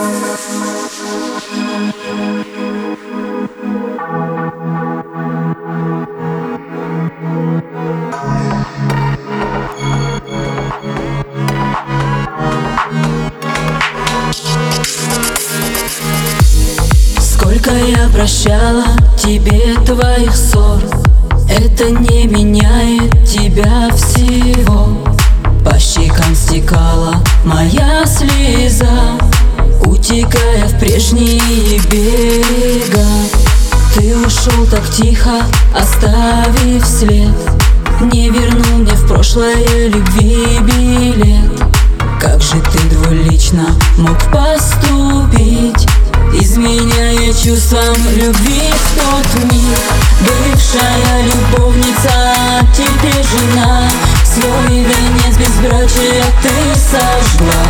Сколько я прощала тебе твоих ссор, это не меняет тебя всего. По щекам стекала моя слеза, утекая в прежние берега. Ты ушел так тихо, оставив след, не вернул мне в прошлое любви билет. Как же ты двулично мог поступить, изменяя чувствам любви в тот миг? Бывшая любовница, теперь жена, свой венец безбрачия ты сожгла,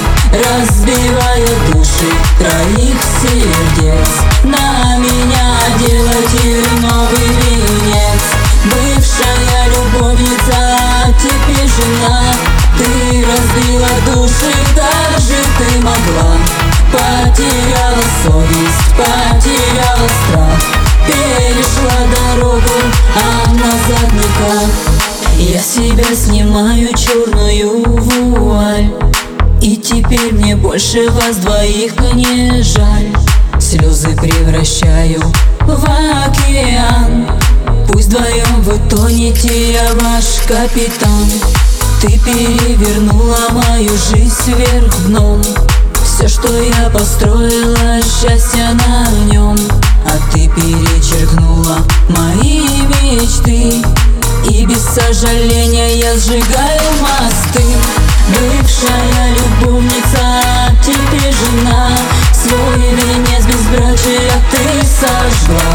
разбивая души троих сердец. На меня делайте новый венец. Бывшая любовница, теперь жена, ты разбила души, как же ты могла? Потеряла совесть, потеряла страх, перешла дорогу, а назад никак. Я с себя снимаю черную вуаль, и теперь мне больше вас двоих не жаль. Слезы превращаю в океан, пусть вдвоем вы тонете, я ваш капитан. Ты перевернула мою жизнь вверх дном, все, что я построила, счастье на нем. А ты перечеркнула мои мечты, и без сожаления я сжигаю мосты. Бывшая любовница, теперь жена, свой венец безбрачия ты сожгла,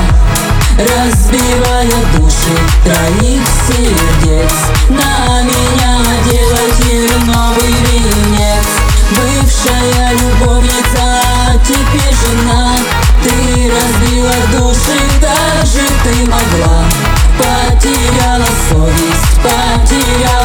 разбивая души троих сердец. На меня делайте новый венец. Бывшая любовница, теперь жена, ты разбила души, как же ты могла? Потеряла совесть, потеряла